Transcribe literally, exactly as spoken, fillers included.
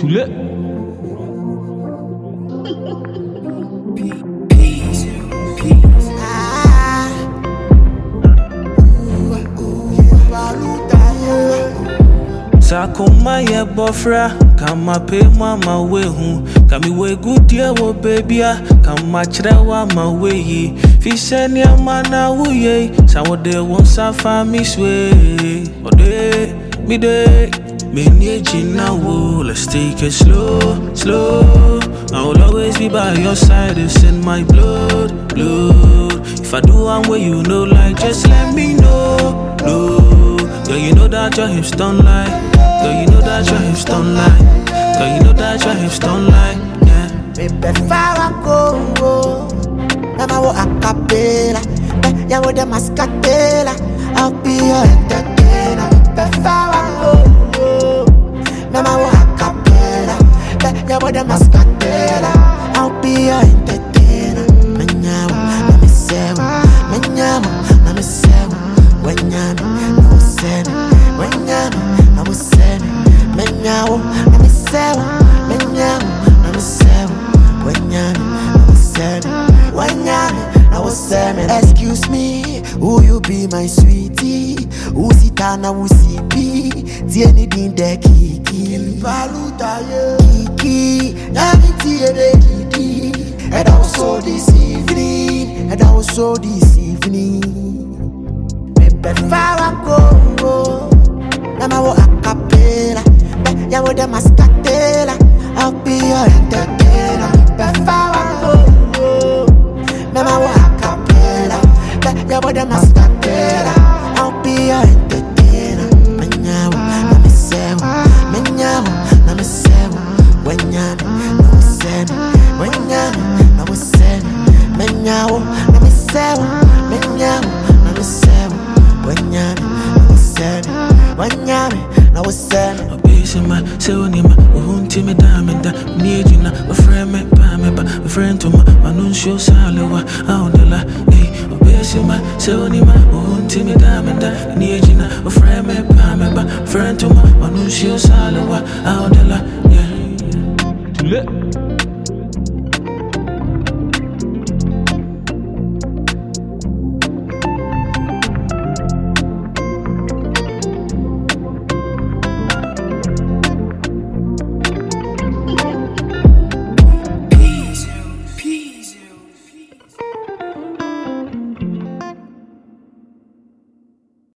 lit. Peace, peace. Sakoma ye bofra, kama pe mama we hu, kami we good dear wo baby a, kama chrewa ma we yi, fisheni amana wuye, sawo de won safa mi swe, ode mi de, me need you now, let's take it slow, slow. I will always be by your side, it's in my blood, blood. If I do one way you know, like just let me know, no. Girl, you know that your hips don't lie. Girl, you know that your hips don't lie. Girl, you know that your hips don't lie. Yeah. Baby, far I go. Now I walk a cappella. Yeah, with the mascatella. I'll be your entertainer. Baby, far I go. Now I walk a cappella. Yeah, with the mascatella. I'll be your entertainer. Manyawa, let me say, manyawa, let me say, manyawa. When I was seven, Menyawo, let me say, Menyawo, let me say, when I was seven, when I was seven. Excuse me, who you be my sweetie? Who sit down and who see be? Tieni din de kiki, Paluta kiki, Yamiti ebe kiki. And also this evening, and also this evening. Far I go, now I walk a cappella. Yeah, with the mascatella, I'll be your entertainer. Far I go, now I walk a cappella. Yeah, with the mascatella, I'll be your entertainer. Menyawo, let me say, menyawo, let me say, when ya, let me say, when ya, let me say, menyawo, let me say, menyawo, let me say. When you're sad, when you're now sad. A piece in my seonima, won't me diamond. Need you now, a friend, me, pameba, a friend to my manuncio salewa, out the la, eh. A piece in my seonima, won't me diamond. Need you now, a friend, me, pameba, friend to my manuncio salewa, out the la, yeah. Lit.